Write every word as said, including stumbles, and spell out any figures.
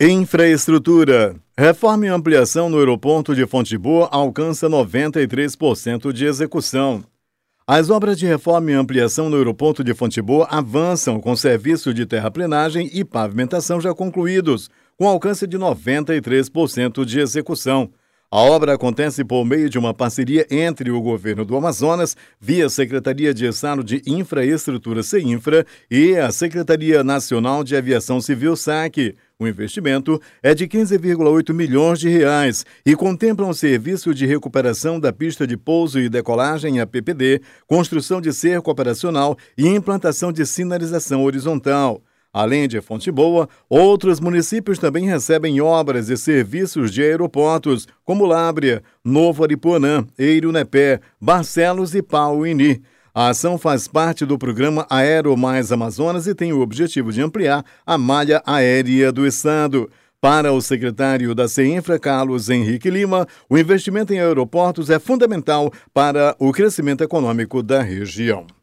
Infraestrutura. Reforma e ampliação no aeroporto de Fonte Boa alcança noventa e três por cento de execução. As obras de reforma e ampliação no aeroporto de Fonte Boa avançam com serviço de terraplenagem e pavimentação já concluídos, com alcance de noventa e três por cento de execução. A obra acontece por meio de uma parceria entre o governo do Amazonas, via Secretaria de Estado de Infraestrutura CEINFRA e a Secretaria Nacional de Aviação Civil SAC. O investimento é de quinze vírgula oito milhões de reais e contempla um serviço de recuperação da pista de pouso e decolagem A P P D, construção de cerco operacional e implantação de sinalização horizontal. Além de Fonte Boa, outros municípios também recebem obras e serviços de aeroportos, como Lábrea, Novo Aripuanã, Eirunepé, Barcelos e Pauini. A ação faz parte do programa Aero Mais Amazonas e tem o objetivo de ampliar a malha aérea do estado. Para o secretário da CEINFRA, Carlos Henrique Lima, o investimento em aeroportos é fundamental para o crescimento econômico da região.